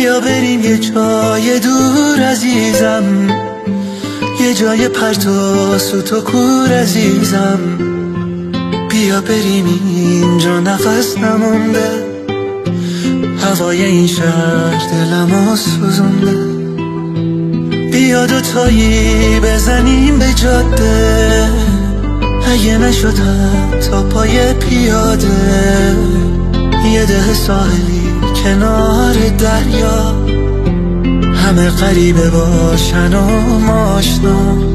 بیا بریم یه جای دور عزیزم، یه جای پرت و سوت و کور عزیزم. بیا بریم اینجا نفس نمونده، هوای این شهر دلمو سوزونده. بیا دوتایی بزنیم به جاده، اگه نشد تا پای پیاده. یه ده ساحلی کنار دریا، همه غریبه باشن و ما آشنا.